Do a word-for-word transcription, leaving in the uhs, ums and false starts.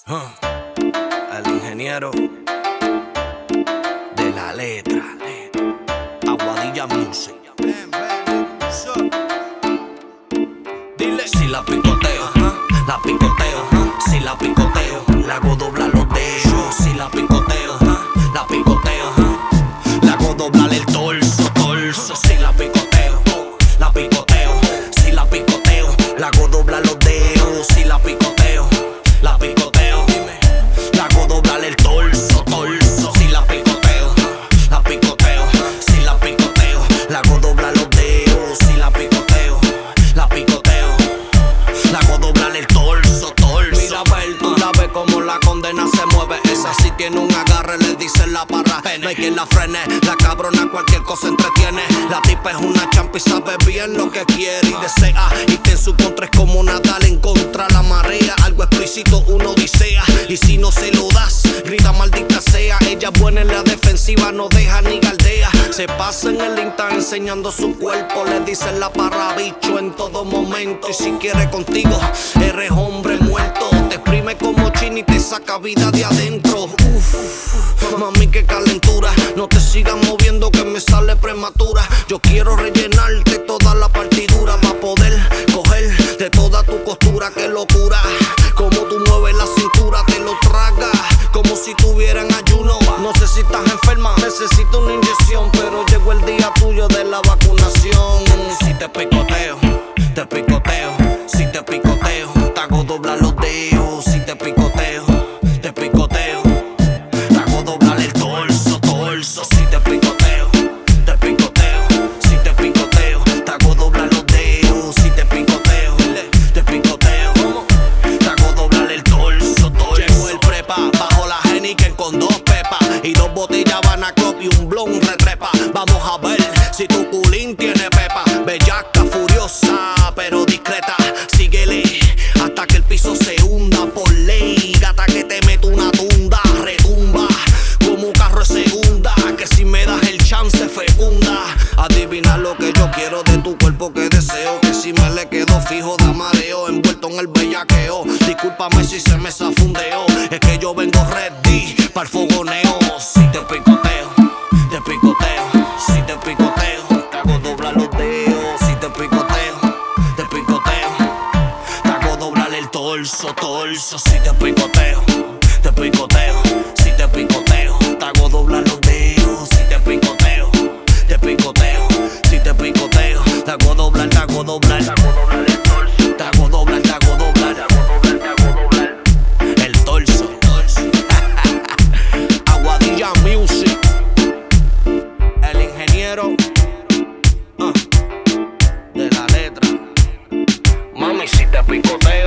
Huh. El ingeniero de la letra, Aguadilla Music. Dile si la picoteo, huh? La picoteo, huh? Si la picoteo, la hago doblar los dedos. Si la picoteo, huh? La picoteo, huh? La hago doblar el torso, torso. Si la picoteo, la picoteo. Si la picoteo, la hago doblar los dedos. Si la picoteo, la picoteo. La hago doblar el torso, torso. Si la picoteo, la picoteo. Si la picoteo, la hago doblar los dedos. Si la picoteo, la picoteo. La hago doblar el torso, torso. Mira, ver, tú la ves como la condena se mueve. Esa sí tiene un agarre, le dicen la parra. No hay quien la frene, la cabrona cualquier cosa entretiene. La tipa es una champa y sabe bien lo que quiere y desea. Y que en su contra es como nadar en contra la marea. Algo explícito uno odisea. Y si no se lo das, grita maldita sea. Ella es buena en la defensiva, no deja ni galdea. Se pasa en el Insta enseñando su cuerpo. Le dicen la parra bicho en todo momento. Y si quiere contigo, eres hombre muerto. Te exprime como chini y te saca vida de adentro. Uf, mami, qué calentura. No te sigas moviendo que me sale prematura. Yo quiero rellenarte toda la partidura para poder coger de toda tu costura. Qué locura, como tú mueves la cintura, te lo tragas como si tuvieran ayuno. No sé si estás enferma, necesito una inyección, pero llegó el día tuyo de la vacunación. Si te picoteo, te picoteo. Si te picoteo, te hago doblar los dedos. Si te picoteo, te picoteo. Te hago doblar el torso, torso. Si te picoteo, te picoteo. Si te picoteo, te hago doblar los dedos. Si te picoteo, te picoteo. Te hago doblar el torso, torso. Llegó el prepa, bajo la Heineken con dos pepas y dos botellas Habana Club y un blon retrepa. Vamos a ver si tu culín tiene pepa. Bellaca, furiosa, pero discreta. Síguele hasta que el piso se hunda por ley. Gata que te meto una tunda, retumba como un carro de segunda. Que si me das el chance fecunda. Adivina lo que yo quiero de tu cuerpo, que deseo. Que si me le quedo fijo da mareo, envuelto en el bellaqueo. Discúlpame si se me zafundeo, es que yo vengo ready para el fogoneo. Si te picoteo, te picoteo. Si te picoteo, te hago doblar los dedos. Si te picoteo, te picoteo. Te hago doblar el torso, torso. Si te picoteo, te picoteo. Si te picoteo, te hago doblar los dedos. Si te picoteo, te picoteo. Si te picoteo, te hago doblar, te hago doblar. Te hago doblar el torso. Te hago doblar, te hago doblar. Te hago doblar, te hago doblar. El torso. Aguadilla Music. El ingeniero uh, de la letra. Mami, si te picoteo.